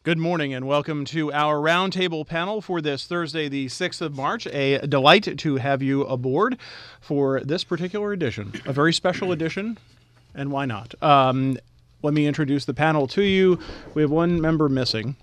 Good morning and welcome to our roundtable panel for this Thursday, the 6th of March. A delight to have you aboard for this particular edition, a very special edition, and why not? Let me introduce the panel to you. We have one member missing.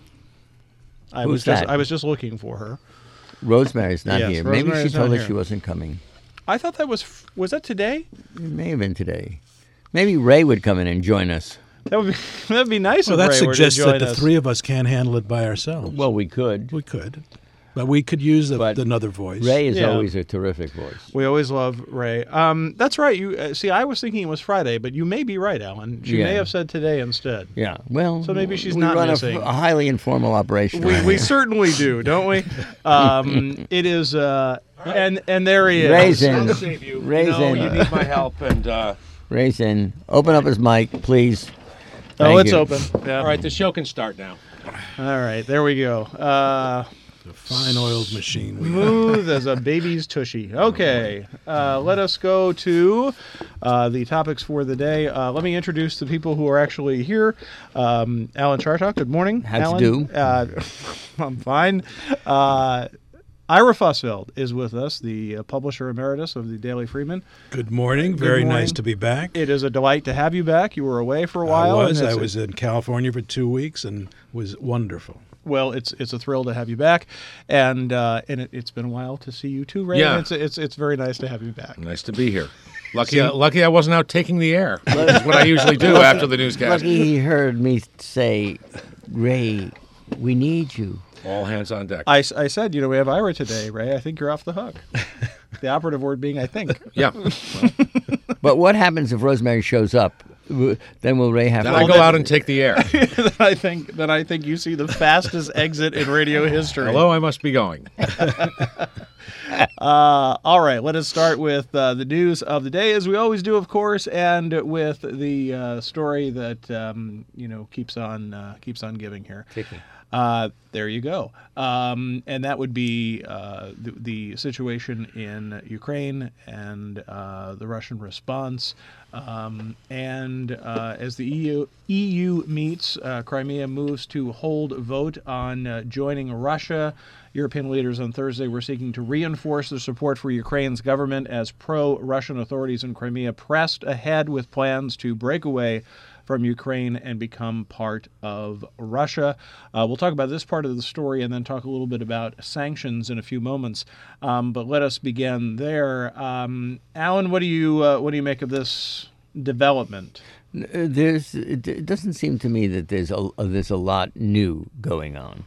I was just looking for her. Rosemary's not Yes, here. Rosemary's Maybe she told not us here. she wasn't coming. I thought that was that today? It may have been today. Maybe Ray would come in and join us. That'd be nice. Well, if that Ray were to suggests that join the us. three of us can't handle it by ourselves. Well, we could. We could. But we could use But another voice. Ray is Yeah. always a terrific voice. We always love Ray. That's right. You see, I was thinking it was Friday, but you may be right, Alan. She Yeah. may have said today instead. Yeah. Well, So maybe she's we not run missing. a highly informal operation. around We here. certainly do, don't we? It is, and there he is. Ray's in. I'll save you. Ray's No, in. you need my help. And Ray's in. Open up his mic, please. Oh, Thank it's you. open. Yeah. all right, the show can start now. All right, there we go. The fine-oiled machine. Smooth as a baby's tushy. Okay, let us go to the topics for the day. Let me introduce the people who are actually here. Alan Chartock, good morning. How'd you Alan. do? I'm fine. Ira Fussfeld is with us, the publisher emeritus of the Daily Freeman. Good morning. Good Very morning. nice to be back. It is a delight to have you back. You were away for a while. I and it's- was in California for 2 weeks and was wonderful. Well, it's a thrill to have you back, and it's been a while to see you too, Ray. Yeah. And it's very nice to have you back. Nice to be here. Lucky I wasn't out taking the air. That's what I usually do after the newscast. Lucky he heard me say, Ray, we need you. All hands on deck. I said, we have Ira today, Ray. I think you're off the hook. The operative word being, I think. Yeah. But what happens if Rosemary shows up? Then will Ray have Then to... I go out and take the air. Then I think you see the fastest exit in radio history. Hello, I must be going. All right, let us start with the news of the day, as we always do, of course, and with the story that keeps on giving here. Ticking. There you go. And that would be the situation in Ukraine and the Russian response. And as the EU meets, Crimea moves to hold a vote on joining Russia. European leaders on Thursday were seeking to reinforce their support for Ukraine's government as pro-Russian authorities in Crimea pressed ahead with plans to break away from Ukraine and become part of Russia. We'll talk about this part of the story and then talk a little bit about sanctions in a few moments. But let us begin there. Alan, what do you make of this development? It doesn't seem to me that there's a lot new going on.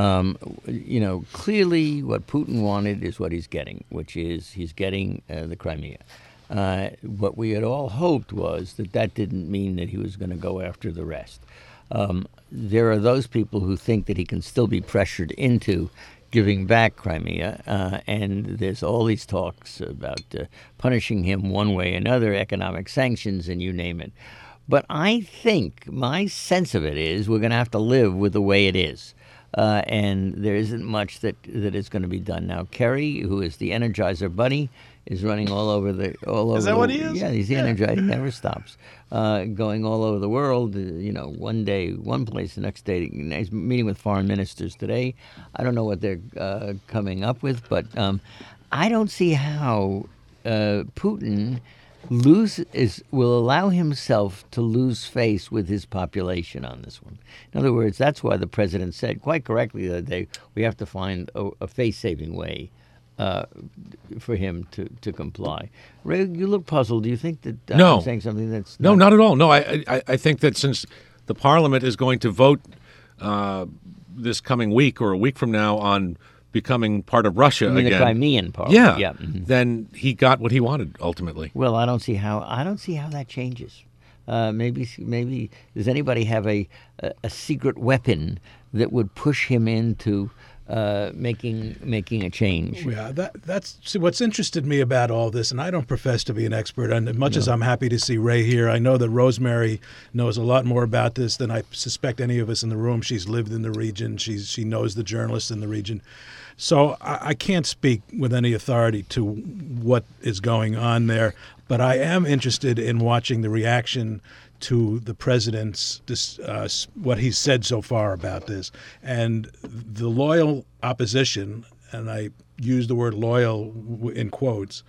Clearly what Putin wanted is what he's getting, which is he's getting the Crimea. What we had all hoped was that didn't mean that he was going to go after the rest. There are those people who think that he can still be pressured into giving back Crimea, and there's all these talks about punishing him one way or another, economic sanctions, and you name it. But I think my sense of it is we're going to have to live with the way it is. And there isn't much that is going to be done now. Kerry, who is the Energizer Bunny, is running all over. Is that what he is? Yeah, he's the Energizer. He never stops. Going all over the world. One day, one place, the next day, he's meeting with foreign ministers today. I don't know what they're coming up with, but I don't see how Putin will allow himself to lose face with his population on this one. In other words, that's why the president said quite correctly the other day, we have to find a face-saving way for him to comply. Ray, you look puzzled. Do you think that No. I'm saying something that's No, not at all. No, I think that since the Parliament is going to vote this coming week or a week from now on becoming part of Russia I mean, again. the Crimean Parliament? Yeah. Mhm. Then he got what he wanted ultimately. Well, I don't see how that changes. Maybe does anybody have a secret weapon that would push him into making a change? Yeah, that's what's interested me about all this, and I don't profess to be an expert. And as much as I'm happy to see Ray here, I know that Rosemary knows a lot more about this than I suspect any of us in the room. She's lived in the region. She knows the journalists in the region. So I can't speak with any authority to what is going on there, but I am interested in watching the reaction to the president's what he's said so far about this. And the loyal opposition, and I use the word loyal in quotes,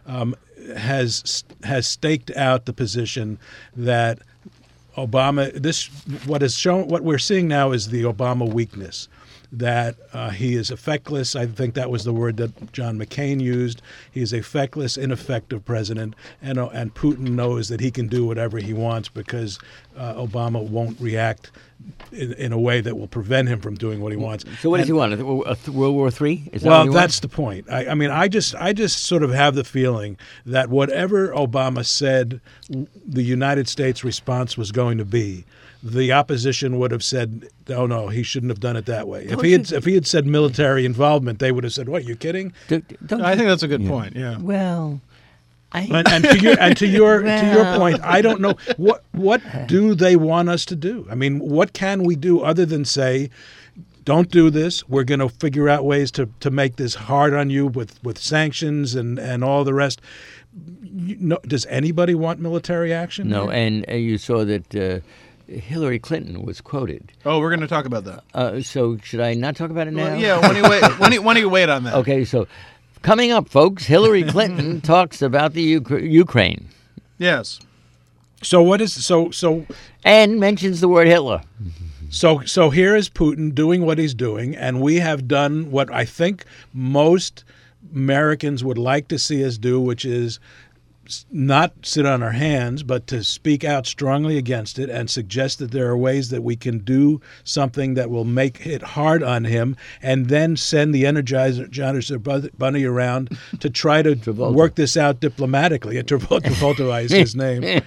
has staked out the position that Obama, what we're seeing now is the Obama weakness, that he is effectless. I think that was the word that John McCain used. He is a feckless, ineffective president, and Putin knows that he can do whatever he wants because Obama won't react in a way that will prevent him from doing what he wants. So what does he want? World War III? Is that well, what he that's wants? the point. I mean, I just sort of have the feeling that whatever Obama said the United States response was going to be, the opposition would have said, "Oh no, he shouldn't have done it that way." If he had said military involvement, they would have said, "What? You kidding?" I think that's a good point. Yeah. Well, And to your point, I don't know what do they want us to do? I mean, what can we do other than say, don't do this. We're going to figure out ways to make this hard on you with sanctions and all the rest. Does anybody want military action? No, and you saw that Hillary Clinton was quoted. Oh, we're going to talk about that. So should I not talk about it now? Well, yeah. When do you wait on that? Okay, so coming up, folks, Hillary Clinton talks about the Ukraine. Yes. So what is so? And mentions the word Hitler. So here is Putin doing what he's doing, and we have done what I think most Americans would like to see us do, which is not sit on our hands, but to speak out strongly against it and suggest that there are ways that we can do something that will make it hard on him, and then send the Energizer Bunny around to try to work this out diplomatically. Travolta is his name.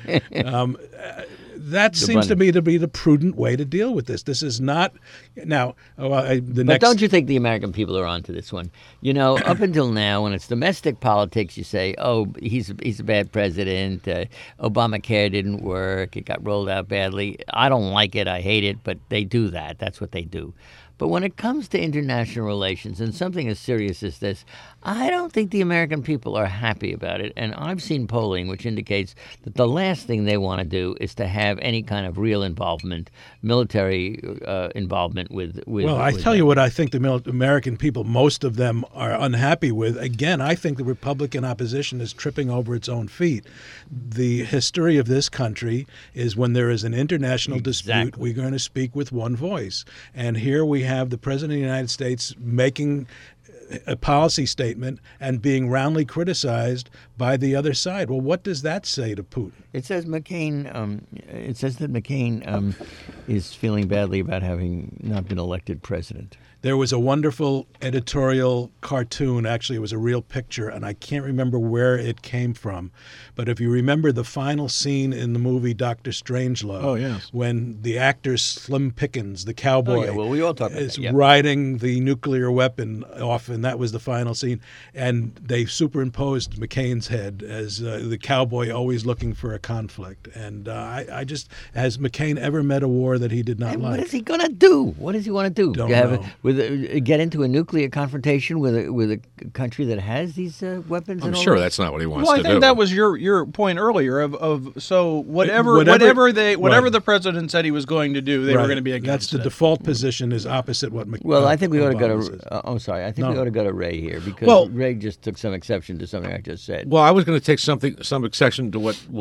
That seems to me to be the prudent way to deal with this. This is not now. But don't you think the American people are onto this one? You know, up until now, when it's domestic politics, you say, "Oh, he's a bad president. Obamacare didn't work. It got rolled out badly. I don't like it. I hate it." But they do that. That's what they do. But when it comes to international relations and something as serious as this, I don't think the American people are happy about it. And I've seen polling which indicates that the last thing they want to do is to have any kind of real involvement, military involvement with Well, I tell you what I think the American people, most of them are unhappy with. Again, I think the Republican opposition is tripping over its own feet. The history of this country is when there is an international dispute, we're going to speak with one voice. And here we have the President of the United States making a policy statement and being roundly criticized by the other side. Well, what does that say to Putin? It says McCain. It says that McCain is feeling badly about having not been elected president. There was a wonderful editorial cartoon. Actually, it was a real picture, and I can't remember where it came from. But if you remember the final scene in the movie Dr. Strangelove, when the actor Slim Pickens, the cowboy, we all talk about is that, riding the nuclear weapon off, and that was the final scene. And they superimposed McCain's head as the cowboy always looking for a conflict. And I just, has McCain ever met a war that he did not like? What is he going to do? What does he want to do? Don't know. Get into a nuclear confrontation with a country that has these weapons? I'm sure that's not what he wants to do. Well, I think that was your point earlier of so whatever the president said he was going to do, they were going to be against. That's the default position is opposite what McCain. Well, I think we ought to go to. I'm sorry. I think we ought to go to Ray here because Ray just took some exception to something I just said. Well, I was going to take some exception to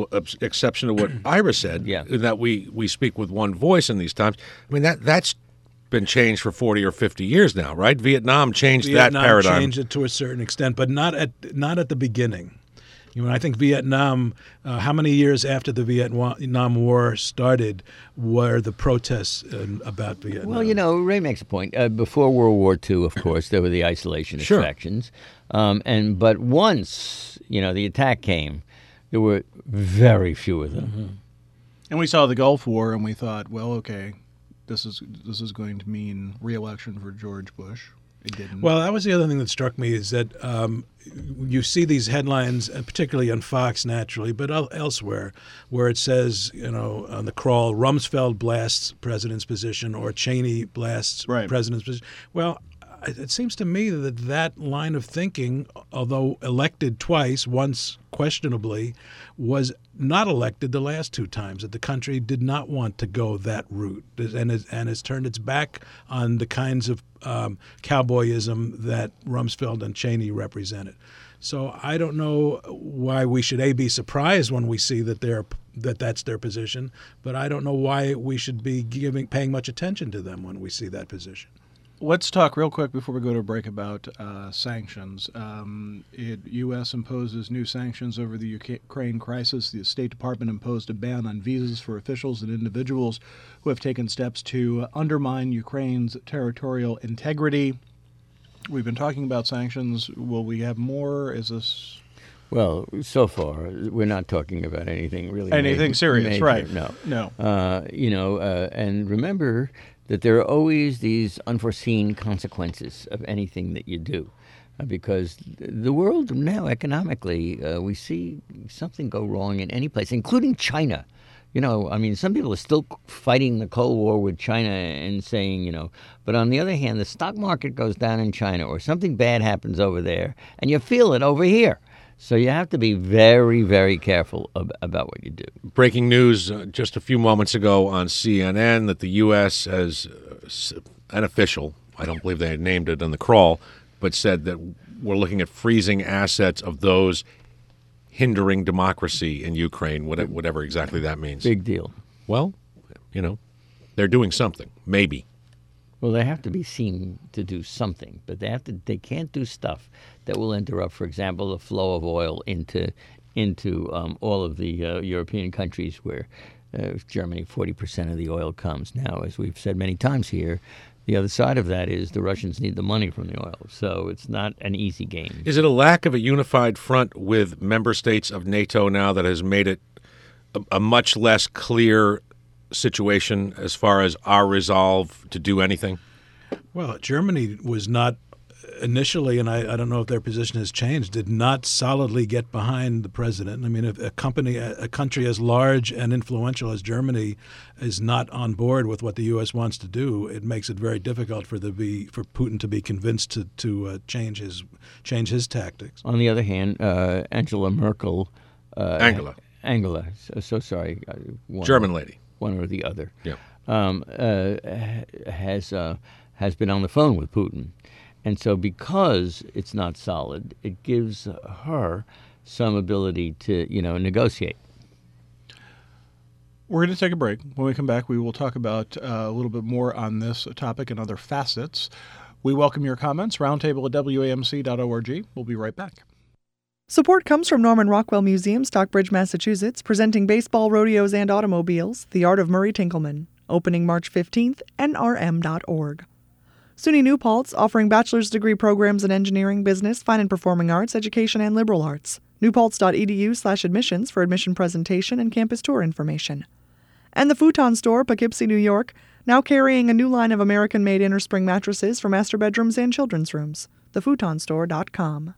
what Ira said. Yeah. That we speak with one voice in these times. I mean that's been changed for 40 or 50 years now, right? Vietnam changed that paradigm. Vietnam changed it to a certain extent, but not at the beginning. You know, I think Vietnam. How many years after the Vietnam War started were the protests about Vietnam? Well, you know, Ray makes a point. Before World War II, of course, there were the isolationist factions, but once the attack came, there were very few of them. Mm-hmm. And we saw the Gulf War, and we thought, well, okay, this is going to mean re-election for George Bush. It didn't. Well, that was the other thing that struck me is that you see these headlines, particularly on Fox naturally, but elsewhere, where it says, on the crawl, Rumsfeld blasts president's position or Cheney blasts president's position. Well, it seems to me that that line of thinking, although elected twice, once questionably, was not elected the last two times, that the country did not want to go that route and has turned its back on the kinds of cowboyism that Rumsfeld and Cheney represented. So I don't know why we should be surprised when we see that that's their position, but I don't know why we should be paying much attention to them when we see that position. Let's talk real quick before we go to a break about sanctions. U.S. imposes new sanctions over the Ukraine crisis. The State Department imposed a ban on visas for officials and individuals who have taken steps to undermine Ukraine's territorial integrity. We've been talking about sanctions. Will we have more? Is this... Well, so far, we're not talking about anything really serious, major. right? No. And remember that there are always these unforeseen consequences of anything that you do. Because the world now, economically, we see something go wrong in any place, including China. Some people are still fighting the Cold War with China and saying, but on the other hand, the stock market goes down in China or something bad happens over there, and you feel it over here. So you have to be very, very careful about what you do. Breaking news just a few moments ago on CNN that the U.S. has an official, I don't believe they had named it on the crawl, but said that we're looking at freezing assets of those hindering democracy in Ukraine, whatever exactly that means. Big deal. Well, they're doing something, maybe. Well, they have to be seen to do something, but they can't do stuff that will interrupt, for example, the flow of oil into all of the European countries where Germany, 40% of the oil comes. Now, as we've said many times here, the other side of that is the Russians need the money from the oil, so it's not an easy game. Is it a lack of a unified front with member states of NATO now that has made it a much less clear situation as far as our resolve to do anything? Well, Germany was not initially, and I don't know if their position has changed, did not solidly get behind the president. I mean, if a country as large and influential as Germany is not on board with what the U.S. wants to do, it makes it very difficult for Putin to be convinced to change his tactics. On the other hand, Angela Merkel, Angela, so sorry, German lady, one or the other, yeah, has been on the phone with Putin. And so because it's not solid, it gives her some ability to, negotiate. We're going to take a break. When we come back, we will talk about a little bit more on this topic and other facets. We welcome your comments. Roundtable at WAMC.org. We'll be right back. Support comes from Norman Rockwell Museum, Stockbridge, Massachusetts, presenting baseball, rodeos, and automobiles, The Art of Murray Tinkelman. Opening March 15th, nrm.org. SUNY New Paltz, offering bachelor's degree programs in engineering, business, fine and performing arts, education, and liberal arts. newpaltz.edu/admissions for admission presentation and campus tour information. And the Futon Store, Poughkeepsie, New York, now carrying a new line of American-made innerspring mattresses for master bedrooms and children's rooms. thefutonstore.com.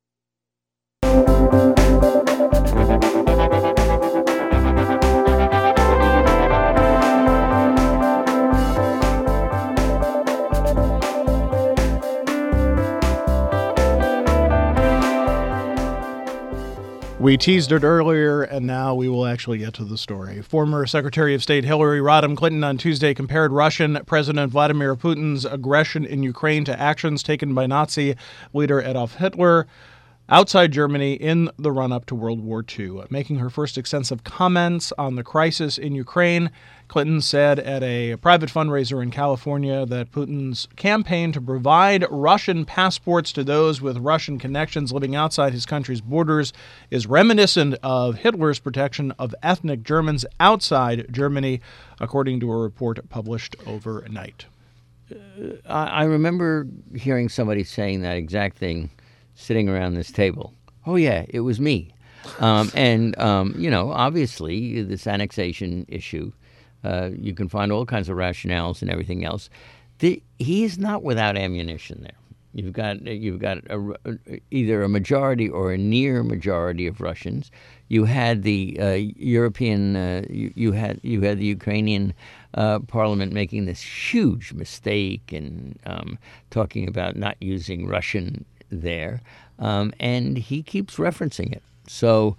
We teased it earlier, and now we will actually get to the story. Former Secretary of State Hillary Rodham Clinton on Tuesday compared Russian President Vladimir Putin's aggression in Ukraine to actions taken by Nazi leader Adolf Hitler outside Germany in the run-up to World War II. Making her first extensive comments on the crisis in Ukraine, Clinton said at a private fundraiser in California that Putin's campaign to provide Russian passports to those with Russian connections living outside his country's borders is reminiscent of Hitler's protection of ethnic Germans outside Germany, according to a report published overnight. I remember hearing somebody saying that exact thing sitting around this table. Oh, yeah, it was me. Obviously, this annexation issue, you can find all kinds of rationales and everything else. He is not without ammunition there. You've got either a majority or a near majority of Russians. You had the European. You had the Ukrainian parliament making this huge mistake in talking about not using Russian there, and he keeps referencing it. So,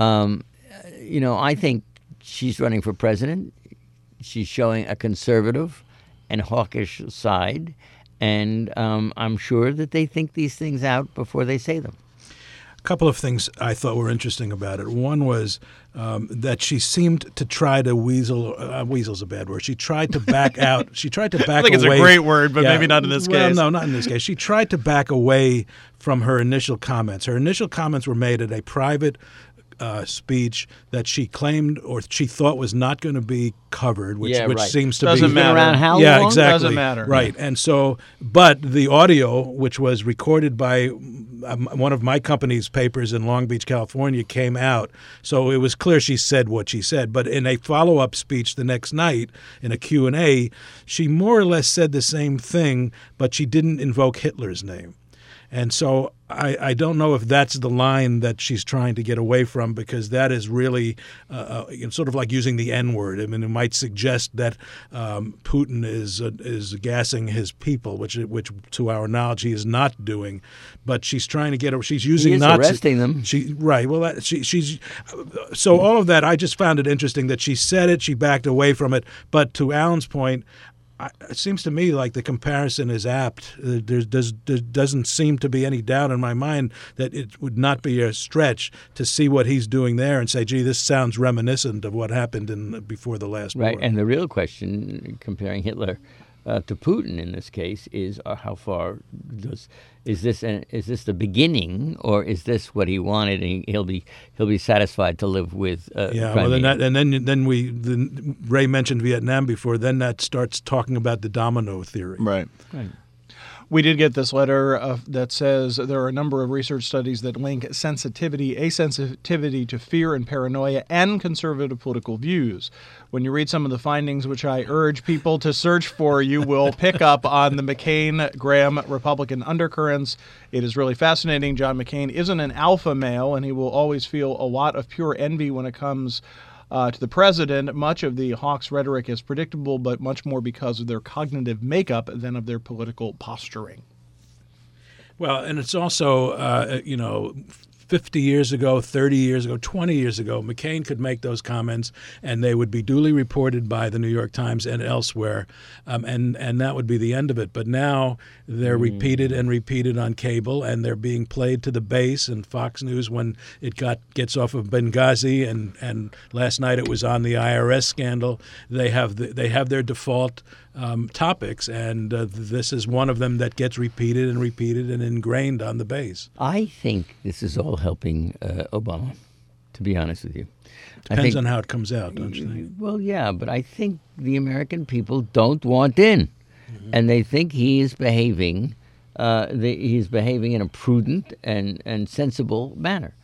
I think she's running for president. She's showing a conservative and hawkish side. And I'm sure that they think these things out before they say them. A couple of things I thought were interesting about it. One was that she seemed to try to weasel's a bad word. She tried to back out. She tried to back away. I think it's a great word, but maybe not in this case. No, not in this case. She tried to back away from her initial comments. Her initial comments were made at a private speech that she claimed or she thought was not going to be covered, which seems to doesn't be matter. Around how yeah, long? exactly. Doesn't matter. Right, and so, but the audio, which was recorded by one of my company's papers in Long Beach, California, came out. So it was clear she said what she said. But in a follow-up speech the next night, in a Q&A, she more or less said the same thing, but she didn't invoke Hitler's name. And so I don't know if that's the line that she's trying to get away from, because that is really sort of like using the N-word. I mean, it might suggest that Putin is gassing his people, which to our knowledge he is not doing. But she's trying to get. She's using he is Nazi. Arresting them. Right. Well, she's so all of that. I just found it interesting that she said it. She backed away from it. But to Alan's point, it seems to me like the comparison is apt. There doesn't seem to be any doubt in my mind that it would not be a stretch to see what he's doing there and say, gee, this sounds reminiscent of what happened before the last war. Right, and the real question, comparing Hitler to Putin in this case, is how far is this the beginning, or is this what he wanted, and he'll be satisfied to live with Crimea? Well, then Ray mentioned Vietnam before. Then that starts talking about the domino theory. Right. We did get this letter that says there are a number of research studies that link asensitivity to fear and paranoia and conservative political views. When you read some of the findings, which I urge people to search for, you will pick up on the McCain-Graham Republican undercurrents. It is really fascinating. John McCain isn't an alpha male, and he will always feel a lot of pure envy when it comes to the president. Much of the Hawks' rhetoric is predictable, but much more because of their cognitive makeup than of their political posturing. Well, and it's also, 50 years ago, 30 years ago, 20 years ago, McCain could make those comments, and they would be duly reported by the New York Times and elsewhere, and that would be the end of it. But now they're repeated and repeated on cable, and they're being played to the base. And Fox News, when it gets off of Benghazi, and last night it was on the IRS scandal, they have their default topics, and this is one of them that gets repeated and repeated and ingrained on the base. I think this is all helping Obama, to be honest with you. Depends on how it comes out, don't you think? Well, yeah, but I think the American people don't want in, and they think he is behaving. He's behaving in a prudent and sensible manner.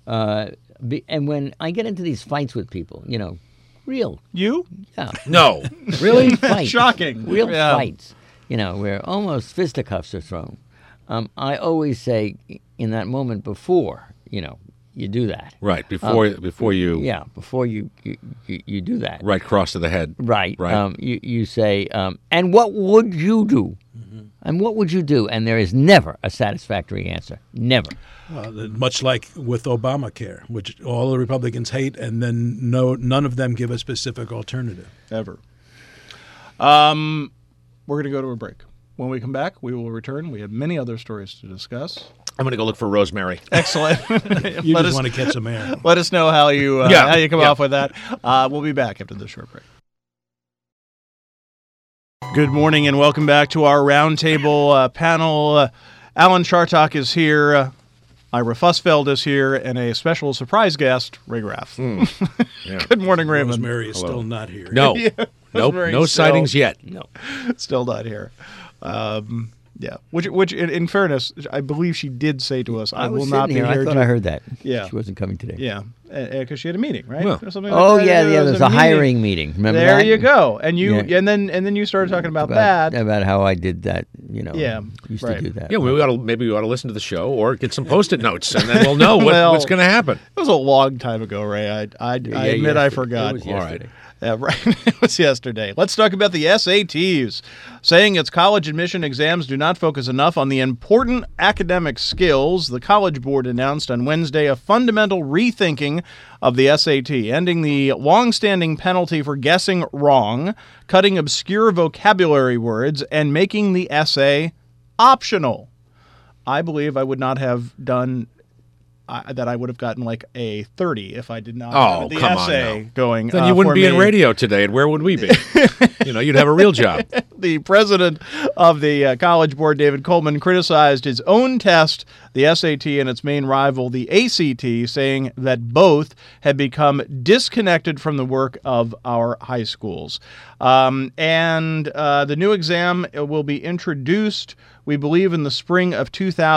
And when I get into these fights with people, real. You? Yeah. No. Really? Fights. Shocking. Real Yeah. fights. Where almost fisticuffs are thrown. I always say in that moment before, you do that. Right, before you... Yeah, before you do that. Right cross to the head. Right. Right. You say, and what would you do? And what would you do? And there is never a satisfactory answer. Never. Much like with Obamacare, which all the Republicans hate, and then none of them give a specific alternative. Ever. We're going to go to a break. When we come back, we will return. We have many other stories to discuss. I'm going to go look for Rosemary. Excellent. You just want to catch some air. Let us know how you come off with that. We'll be back after this short break. Good morning and welcome back to our roundtable panel. Alan Chartock is here. Ira Fussfeld is here, and a special surprise guest, Ray Graff. Yeah. Good morning, Raymond. Rosemary is still not here. No. Yeah, Nope. Rosemary's No sightings yet. No. Still not here. Yeah, which in fairness, I believe she did say to us, "I was will not be sitting here." I thought I heard that. Yeah. She wasn't coming today. Yeah, because she had a meeting, right? Well. Or something Oh like that. yeah, There was there's a meeting. hiring meeting. Remember There that? you go. And you Yeah. and then you started talking about that. About how I did that. Yeah, used right. to do that. Yeah, maybe we ought to listen to the show or get some Post-it notes, and then we'll know Well, what's going to happen. It was a long time ago, Ray. I admit I forgot. It was yesterday. Yeah, right. It was yesterday. Let's talk about the SATs. Saying its college admission exams do not focus enough on the important academic skills, the College Board announced on Wednesday a fundamental rethinking of the SAT, ending the long-standing penalty for guessing wrong, cutting obscure vocabulary words, and making the essay optional. I believe I would not have done that. I would have gotten like a 30 if I did not have the come on essay now. going. Then you wouldn't for be in me. radio today, and where would we be? You'd have a real job. The president of the College Board, David Coleman, criticized his own test, the SAT, and its main rival, the ACT, saying that both had become disconnected from the work of our high schools. The new exam will be introduced, we believe, in the spring of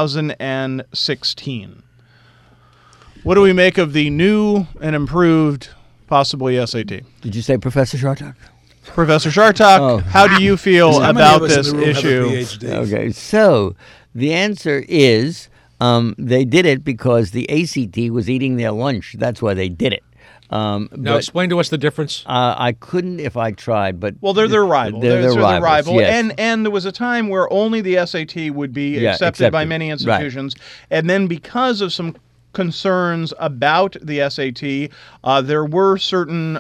2016. What do we make of the new and improved, possibly SAT? Did you say Professor Shartok? Professor Shartok, Oh. how do you feel How many about of us in this the room have a issue? PhD? Okay, so the answer is they did it because the ACT was eating their lunch. That's why they did it. Now, But explain to us the difference. I couldn't if I tried. But Well, they're their rival. They're their their rivals, rival. yes. And there was a time where only the SAT would be Yeah, accepted by accepted. many Right. institutions. And then because of some concerns about the SAT, there were certain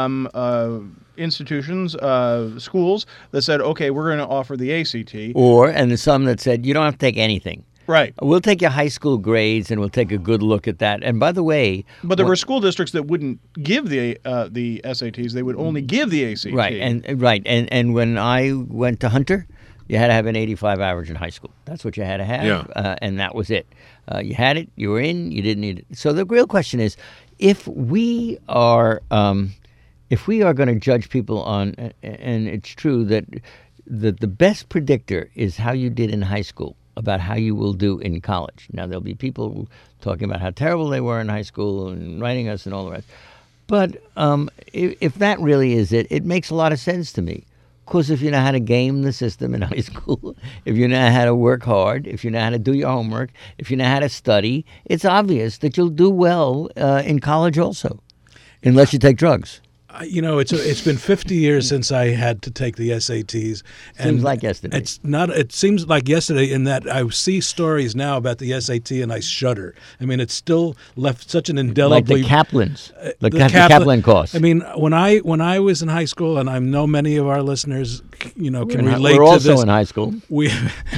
institutions, schools, that said, okay, we're going to offer the ACT. and there's some that said you don't have to take anything. Right. We'll take your high school grades and we'll take a good look at that. And by the way, But there were school districts that wouldn't give the SATs; they would only give the ACT. right, and when I went to Hunter, you had to have an 85 average in high school. That's what you had to have, Yeah. And that was it. You had it, you were in, you didn't need it. So the real question is, if we are going to judge people on, and it's true that the best predictor is how you did in high school about how you will do in college. Now, there'll be people talking about how terrible they were in high school and writing us and all the rest. But if that really is it, it makes a lot of sense to me. Because if you know how to game the system in high school, if you know how to work hard, if you know how to do your homework, if you know how to study, it's obvious that you'll do well in college also, unless you take drugs. It's been 50 years since I had to take the SATs. Seems like yesterday. It seems like yesterday in that I see stories now about the SAT and I shudder. I mean, it's still left such an indelibly... Like the Kaplans, the the Kaplan course. I mean, when I was in high school, and I know many of our listeners, can relate we're to also this. in high school. We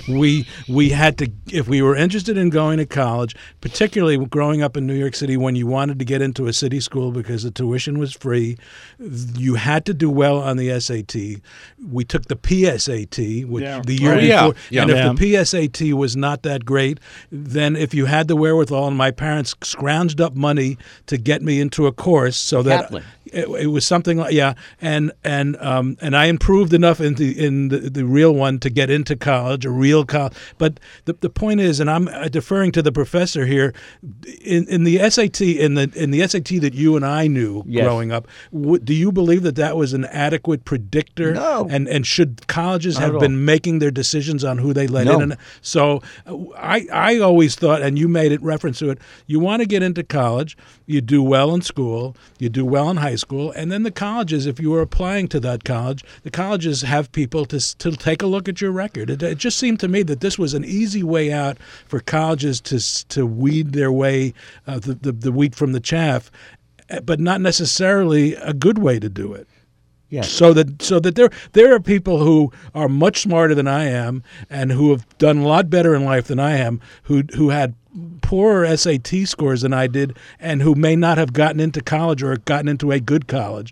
had to, if we were interested in going to college, particularly growing up in New York City, when you wanted to get into a city school because the tuition was free, you had to do well on the SAT. We took the PSAT, which the year before, and if the PSAT was not that great, then if you had the wherewithal, and my parents scrounged up money to get me into a course so that Kaplan. it was something like and I improved enough in the real one to get into college, a real college. But the point is, and I'm deferring to the professor here, in the SAT in the SAT that you and I knew growing up, do you believe that was an adequate predictor? No. And should colleges Not have at been all. making their decisions on who they let No. in? And so I always thought, and you made it reference to it, you want to get into college, you do well in school, you do well in high school, and then the colleges, if you were applying to that college, the colleges have people to take a look at your record. It just seemed to me that this was an easy way out for colleges to weed their way, the wheat from the chaff, but not necessarily a good way to do it. Yes. So that there are people who are much smarter than I am and who have done a lot better in life than I am, who had poorer SAT scores than I did, and who may not have gotten into college or gotten into a good college,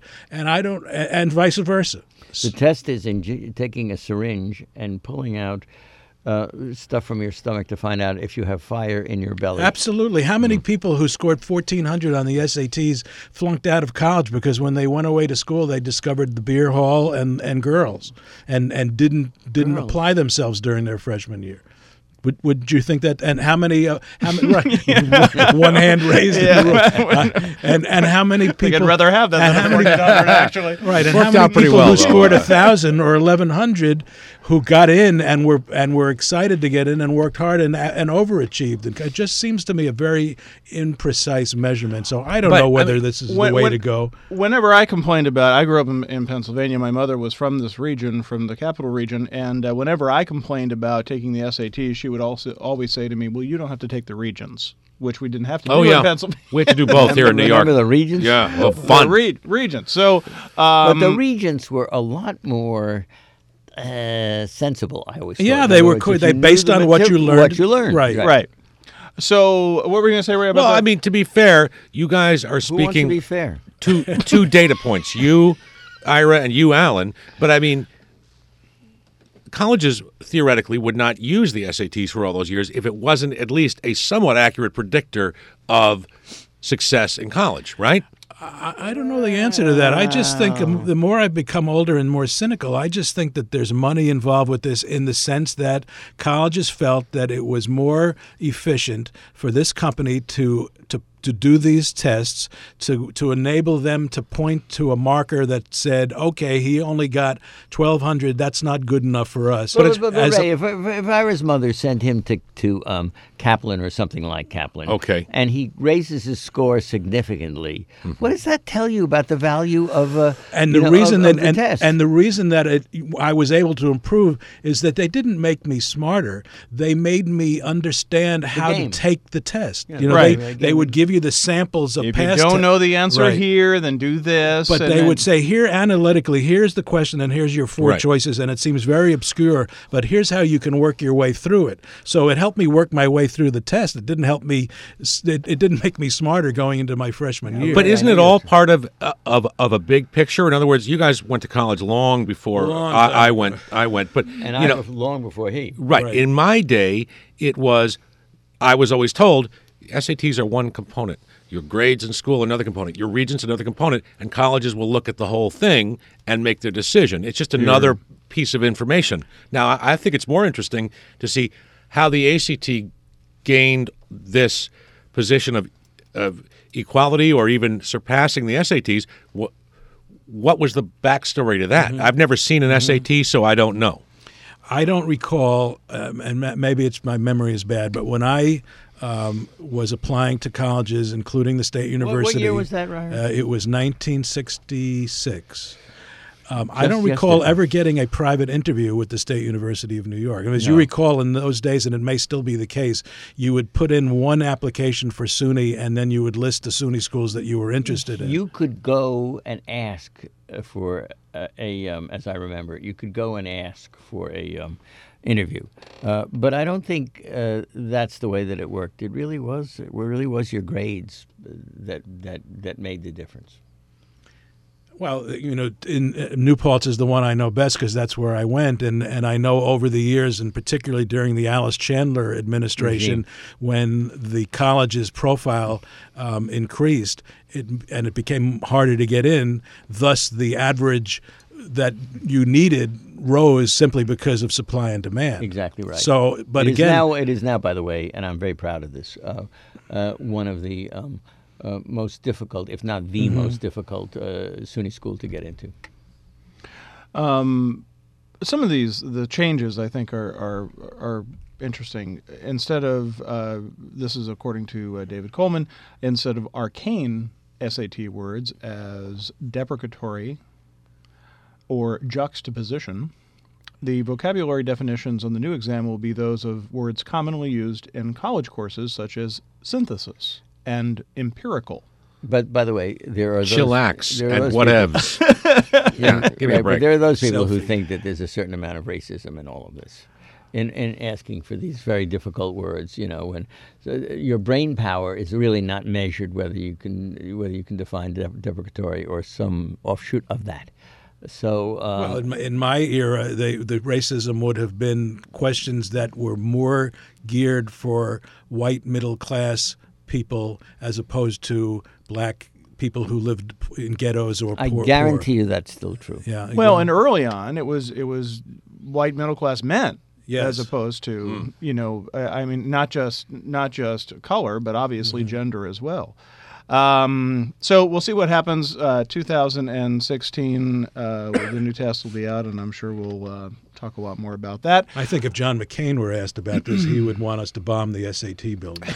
and vice versa. The test is taking a syringe and pulling out stuff from your stomach to find out if you have fire in your belly. Absolutely. How many people who scored 1,400 on the SATs flunked out of college because when they went away to school, they discovered the beer hall and girls and didn't apply themselves during their freshman year? Would you think that? And how many? Right, one hand raised. In the room. And how many people? I'd rather have that than 1,400 actually. Right, and Worked how many out pretty people well, who though. scored 1,000 or 1,100 who got in and were excited to get in and worked hard and overachieved? It just seems to me a very imprecise measurement. So I don't know whether this is the way to go. Whenever I complained about, I grew up in Pennsylvania. My mother was from this region, from the capital region, and whenever I complained about taking the SAT, she would also always say to me, "Well, you don't have to take the regions," which we didn't have to do in Pennsylvania. We have to do both here in New York. Remember the Regents? Yeah, well, fun. The Regents. So, But the Regents were a lot more sensible, I always thought. Yeah, In they other were words, cool. if They you knew based the on what you learned. What you learned. Right. So, what were we going to say, Ray? About Well, that? I mean, to be fair, you guys are Who wants to speaking be fair? two data points. You, Ira, and you, Alan. But I mean, colleges theoretically would not use the SATs for all those years if it wasn't at least a somewhat accurate predictor of success in college, right? I don't know the answer to that. I just think the more I've become older and more cynical, I just think that there's money involved with this in the sense that colleges felt that it was more efficient for this company to do these tests, to enable them to point to a marker that said, okay, he only got 1,200. That's not good enough for us. But Ray, if Ira's mother sent him to Kaplan or something like Kaplan, Okay. and he raises his score significantly, what does that tell you about the value of the test? And the reason that I was able to improve is that they didn't make me smarter. They made me understand how to take the test. Right. They would give you the samples of if past. you don't know the answer Right. here, then do this. But and they then- would say, here analytically, here's the question and here's your four Right. choices, and it seems very obscure, but here's how you can work your way through it. So it helped me work my way through the test. It didn't help me. It didn't make me smarter going into my freshman year. But isn't it all part of a big picture? In other words, you guys went to college long before I went. But and you I know, was long before he. right. In my day, I was always told SATs are one component. Your grades in school another component. Your Regents another component, and colleges will look at the whole thing and make their decision. It's just another piece of information. Now, I think it's more interesting to see how the ACT gained this position of equality or even surpassing the SATs. What was the backstory to that? I've never seen an SAT, so I don't know. I don't recall, and maybe it's my memory is bad, but when I was applying to colleges, including the State University. What year was that, Ryan? It was 1966. I don't recall ever getting a private interview with the State University of New York. And as you recall, in those days, and it may still be the case, you would put in one application for SUNY, and then you would list the SUNY schools that you were interested in. You could go and ask for as I remember, you could go and ask for a interview. But I don't think that's the way that it worked. It really was your grades that made the difference. Well, in New Paltz is the one I know best because that's where I went, and I know over the years, and particularly during the Alice Chandler administration, when the college's profile increased, it became harder to get in. Thus, the average that you needed rose simply because of supply and demand. Exactly right. So, but it is now, by the way, and I'm very proud of this, one of the most difficult, if not the most difficult, SUNY school to get into. Some of the changes I think are interesting. Instead of this is according to David Coleman, instead of arcane SAT words as deprecatory or juxtaposition, the vocabulary definitions on the new exam will be those of words commonly used in college courses such as synthesis and empirical. But by the way, there are those, Chillax there are and those whatevs. Yeah, give me a But break. there are those people who Selfie. think that there's a certain amount of racism in all of this, in asking for these very difficult words. When your brain power is really not measured whether you can define deprecatory or some offshoot of that. So, well, in my era, the racism would have been questions that were more geared for white middle-class people as opposed to black people who lived in ghettos or I poor. guarantee you that's still true. Yeah. Well, and early on, it was white middle class men. Yes. As opposed to I mean, not just color, but obviously gender as well. So we'll see what happens. 2016, the new test will be out, and I'm sure we'll talk a lot more about that. I think if John McCain were asked about this, he would want us to bomb the SAT building.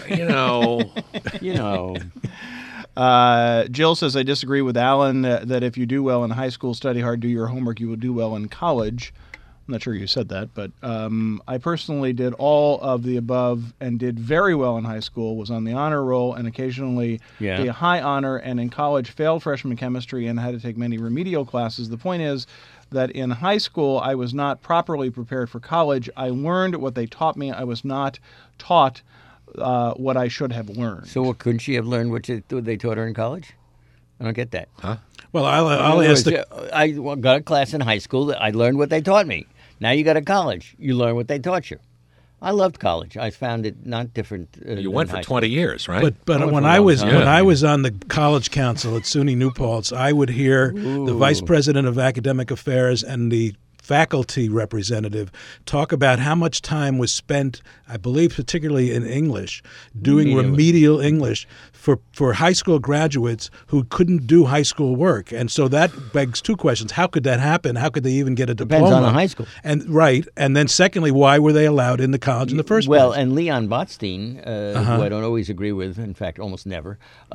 Jill says, I disagree with Alan that if you do well in high school, study hard, do your homework, you will do well in college. I'm not sure you said that, but I personally did all of the above and did very well in high school, was on the honor roll and occasionally the high honor, and in college failed freshman chemistry and had to take many remedial classes. The point is that in high school, I was not properly prepared for college. I learned what they taught me. I was not taught what I should have learned. So what, couldn't she have learned what they taught her in college? I don't get that. Huh? Well, I'll ask I got a class in high school that I learned what they taught me. Now you go to college, you learn what they taught you. I loved college. I found it not different. You went for 20 years, right? But when I was on the college council at SUNY New Paltz, I would hear the vice president of academic affairs and the faculty representative talk about how much time was spent, I believe particularly in English, doing remedial English for high school graduates who couldn't do high school work. And so that begs two questions. How could that happen? How could they even get a diploma? Depends on the high school. And then secondly, why were they allowed in the college in the first place? Well, and Leon Botstein, who I don't always agree with, in fact, almost never,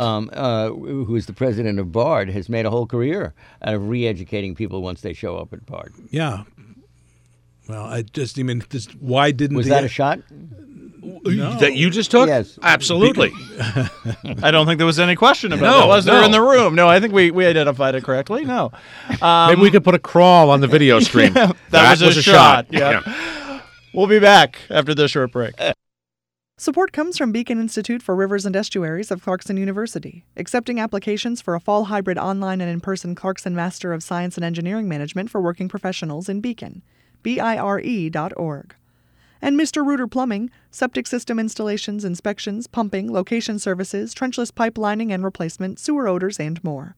who is the president of BARD, has made a whole career out of re-educating people once they show up at BARD. Yeah. Well, why didn't Was that a shot? No. That you just took? Yes. Absolutely. I don't think there was any question about that. Was there in the room? No, I think we identified it correctly. No. Maybe we could put a crawl on the video stream. that was a shot. Yeah. We'll be back after this short break. Support comes from Beacon Institute for Rivers and Estuaries of Clarkson University, accepting applications for a fall hybrid online and in-person Clarkson Master of Science and Engineering Management for working professionals in Beacon, BIRE.org. And Mr. Rooter Plumbing, septic system installations, inspections, pumping, location services, trenchless pipelining and replacement, sewer odors, and more.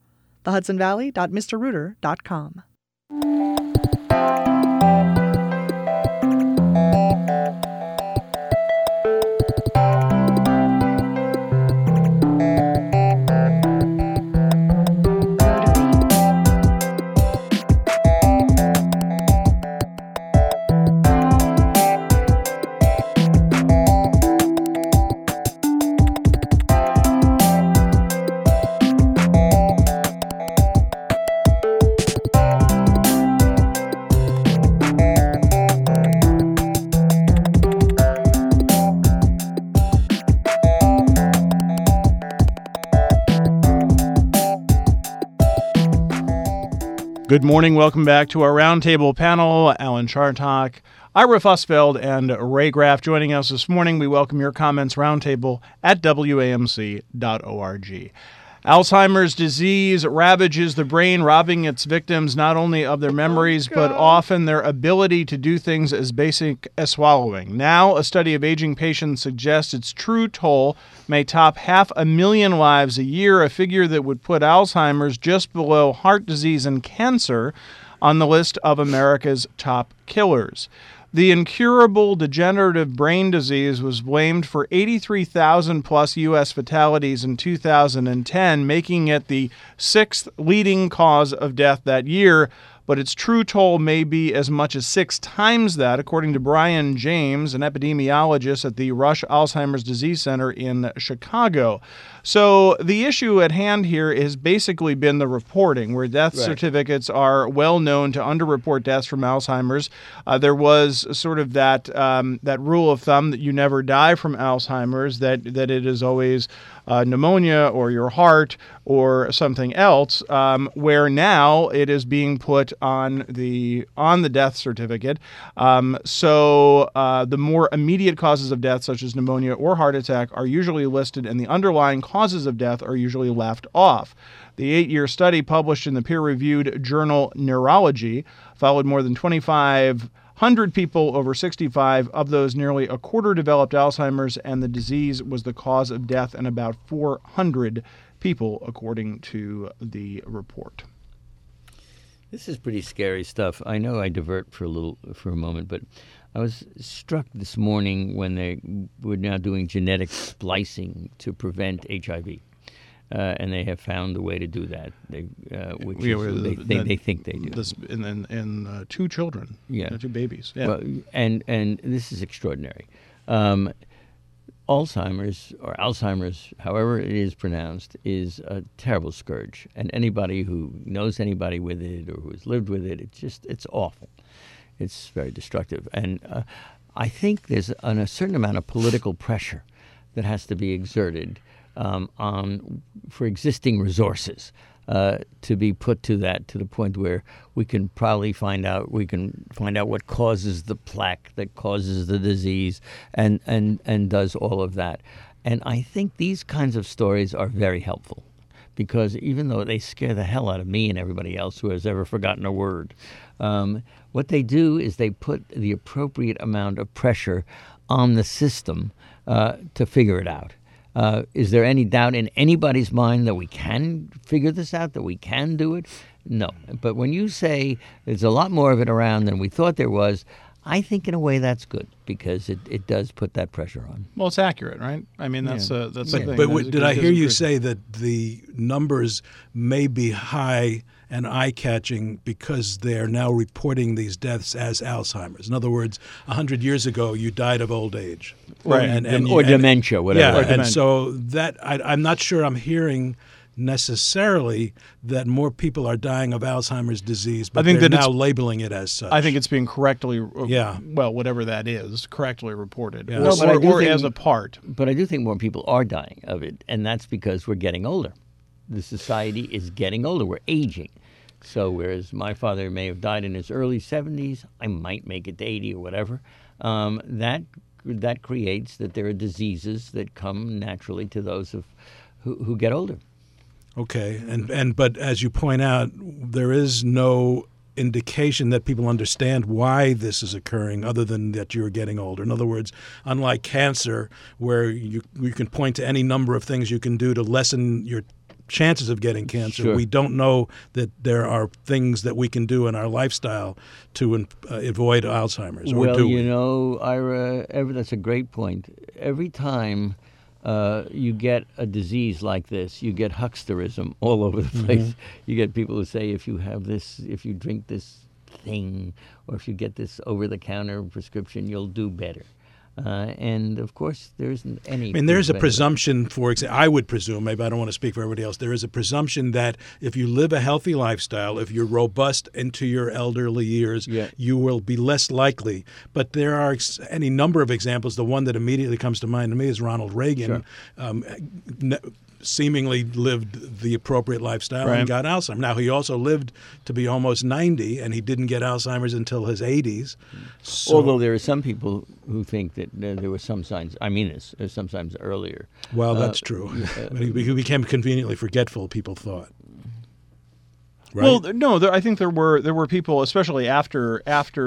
TheHudsonValley.MrRooter.com. Good morning. Welcome back to our roundtable panel. Alan Chartock, Ira Fussfeld, and Ray Graff joining us this morning. We welcome your comments roundtable at WAMC.org. Alzheimer's disease ravages the brain, robbing its victims not only of their memories, but often their ability to do things as basic as swallowing. Now, a study of aging patients suggests its true toll may top 500,000 lives a year, a figure that would put Alzheimer's just below heart disease and cancer on the list of America's top killers. The incurable degenerative brain disease was blamed for 83,000 plus U.S. fatalities in 2010, making it the sixth leading cause of death that year. But its true toll may be as much as 6 times that, according to Brian James, an epidemiologist at the Rush Alzheimer's Disease Center in Chicago. So the issue at hand here has basically been the reporting, where death certificates are well known to underreport deaths from Alzheimer's. There was sort of that rule of thumb that you never die from Alzheimer's, that it is always pneumonia or your heart or something else, where now it is being put on the death certificate. So the more immediate causes of death, such as pneumonia or heart attack, are usually listed, and the underlying cause causes of death are usually left off. The 8-year study published in the peer-reviewed journal Neurology followed more than 2,500 people over 65. Of those, nearly a quarter developed Alzheimer's, and the disease was the cause of death in about 400 people, according to the report. This is pretty scary stuff. I know I divert for a moment, but I was struck this morning when they were now doing genetic splicing to prevent HIV. And they have found a way to do that, they think they do. This in 2 children, 2 babies. Yeah. Well, and this is extraordinary. Alzheimer's, however it is pronounced, is a terrible scourge. And anybody who knows anybody with it or who has lived with it, it's awful. It's very destructive. And I think there's a certain amount of political pressure that has to be exerted for existing resources to be put to the point where we can probably find out what causes the plaque that causes the disease and does all of that. And I think these kinds of stories are very helpful, because even though they scare the hell out of me and everybody else who has ever forgotten a word, what they do is they put the appropriate amount of pressure on the system to figure it out. Is there any doubt in anybody's mind that we can figure this out, that we can do it? No. But when you say there's a lot more of it around than we thought there was, I think in a way that's good, because it does put that pressure on. Well, it's accurate, right? I mean, that's the thing. But did I hear you say that the numbers may be high and eye-catching because they're now reporting these deaths as Alzheimer's? In other words, 100 years ago, you died of old age. Right. Or dementia, whatever. Yeah, and so that I'm not sure I'm hearing necessarily that more people are dying of Alzheimer's disease, but they're now labeling it as such. I think it's being correctly, well, whatever that is, correctly reported, Yeah. or as a part. But I do think more people are dying of it, and that's because we're getting older. The society is getting older. We're aging. So whereas my father may have died in his early 70s, I might make it to 80 or whatever, that creates that there are diseases that come naturally to those who get older. Okay, but as you point out, there is no indication that people understand why this is occurring other than that you're getting older. In other words, unlike cancer, where you can point to any number of things you can do to lessen your chances of getting cancer, Sure. We don't know that there are things that we can do in our lifestyle to avoid Alzheimer's. Or do we? Ira, that's a great point. Every time you get a disease like this, you get hucksterism all over the place. Mm-hmm. You get people who say, if you drink this thing, or if you get this over-the-counter prescription, you'll do better. And, of course, there isn't any... I mean, there's a presumption, for example, I would presume, maybe I don't want to speak for everybody else, there is a presumption that if you live a healthy lifestyle, if you're robust into your elderly years, you will be less likely. But there are any number of examples. The one that immediately comes to mind to me is Ronald Reagan. Sure. Seemingly lived the appropriate lifestyle and got Alzheimer's. Now, he also lived to be almost 90, and he didn't get Alzheimer's until his 80s. So, although there are some people who think that there were some signs, some signs earlier. Well, that's true. But he became conveniently forgetful, people thought. Right? Well, no, I think there were people, especially after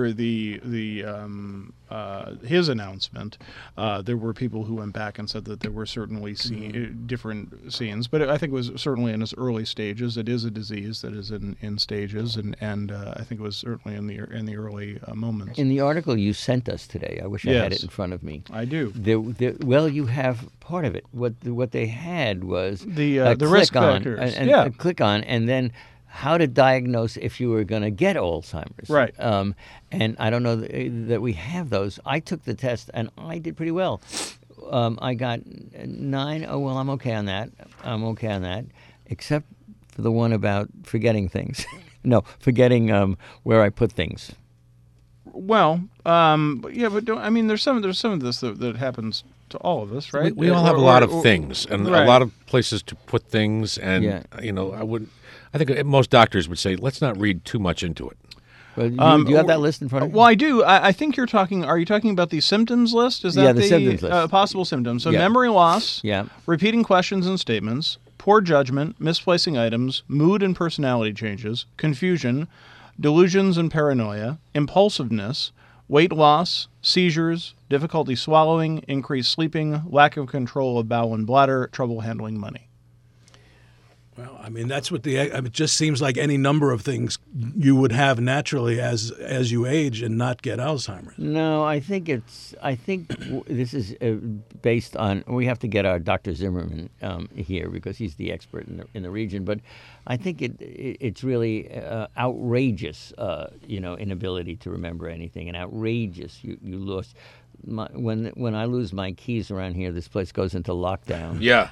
his announcement, there were people who went back and said that there were certainly different scenes, but I think it was certainly in its early stages. It is a disease that is in stages, and I think it was certainly in the early moments. In the article you sent us today, I wish I had it in front of me. I do. Well, you have part of it. What they had was the risk factors. A click on, and then how to diagnose if you were going to get Alzheimer's. Right. And I don't know that we have those. I took the test, and I did pretty well. I got 9. Oh, well, I'm okay on that. Except for the one about forgetting things. No, forgetting where I put things. Well, but there's some of this that happens to all of us, right? We all have a lot of things, and a lot of places to put things, and I think most doctors would say, let's not read too much into it. Well, do you have that list in front of you? Well, I do. I think you're talking. Are you talking about the symptoms list? Is that Yeah, the symptoms list. Possible symptoms? So Yeah. memory loss, Yeah. repeating questions and statements, poor judgment, misplacing items, mood and personality changes, confusion, delusions and paranoia, impulsiveness, weight loss, seizures, difficulty swallowing, increased sleeping, lack of control of bowel and bladder, trouble handling money. Well, I mean, that's what it just seems like any number of things you would have naturally as you age and not get Alzheimer's. No, I think this is based on. We have to get our Dr. Zimmerman here because he's the expert in the region. But I think it's really outrageous, inability to remember anything, and outrageous. You lost. When I lose my keys around here, this place goes into lockdown. Yeah.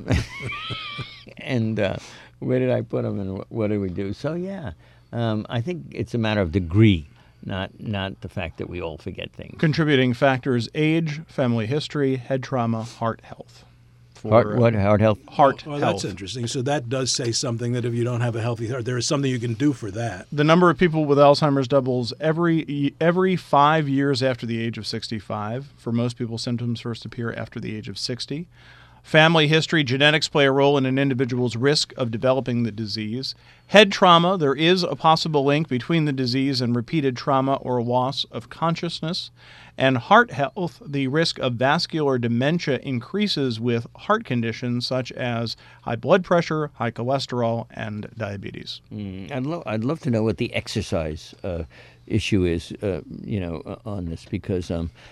And where did I put them, and what did we do? So yeah, I think it's a matter of degree, not the fact that we all forget things. Contributing factors: age, family history, head trauma, heart health. Heart health? Heart Well, health. that's interesting. So that does say something that if you don't have a healthy heart, there is something you can do for that. The number of people with Alzheimer's doubles every 5 years after the age of 65. For most people, symptoms first appear after the age of 60. Family history, genetics play a role in an individual's risk of developing the disease. Head trauma, there is a possible link between the disease and repeated trauma or loss of consciousness. And heart health, the risk of vascular dementia increases with heart conditions such as high blood pressure, high cholesterol, and diabetes. I'd love to know what the exercise issue is, on this, because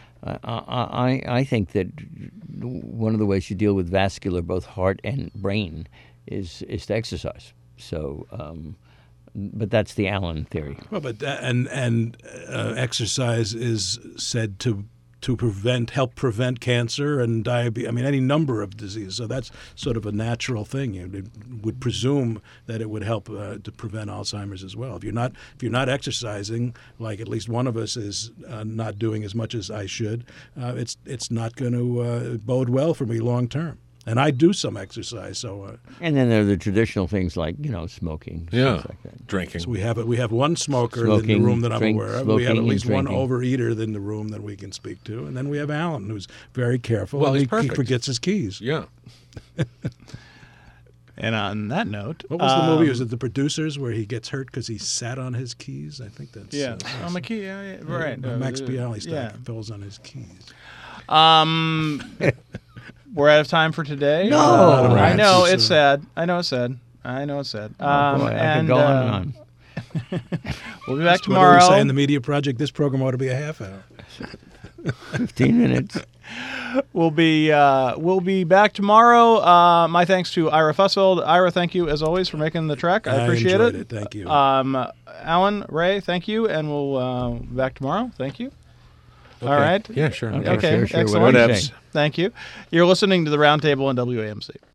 I think that one of the ways you deal with vascular, both heart and brain, is to exercise. So, but that's the Allen theory. Well, but exercise is said to help prevent cancer and diabetes. I mean, any number of diseases. So that's sort of a natural thing. You would presume that it would help to prevent Alzheimer's as well. If you're not exercising, like at least one of us is not doing as much as I should, it's not going to bode well for me long term. And I do some exercise, so. And then there are the traditional things like smoking, Yeah. things like that. Drinking. So we have one smoker in Smoking, the room that I'm aware of. We have at smoking least and one drinking. overeater in the room that we can speak to, and then we have Alan, who's very careful. Well, and he's he perfect. forgets his keys. Yeah. And on that note, What was the movie? Was it The Producers, where he gets hurt because he sat on his keys? I think that's yeah, on the key, yeah, right. Max Bialystock yeah. falls on his keys. We're out of time for today. No. I know Rants, it's so- sad. I know it's sad. Boy, I could go on and on. We'll be back What do tomorrow. we say in the Media Project? This program ought to be a half hour. 15 minutes. We'll be back tomorrow. My thanks to Ira Fussfeld. Ira, thank you as always for making the trek. I appreciate enjoyed it. Thank you. Alan, Ray, thank you, and we'll be back tomorrow. Thank you. All right. Yeah, sure. Okay. Sure, Excellent. whatever you Whatevs. say. Thank you. You're listening to the Roundtable on WAMC.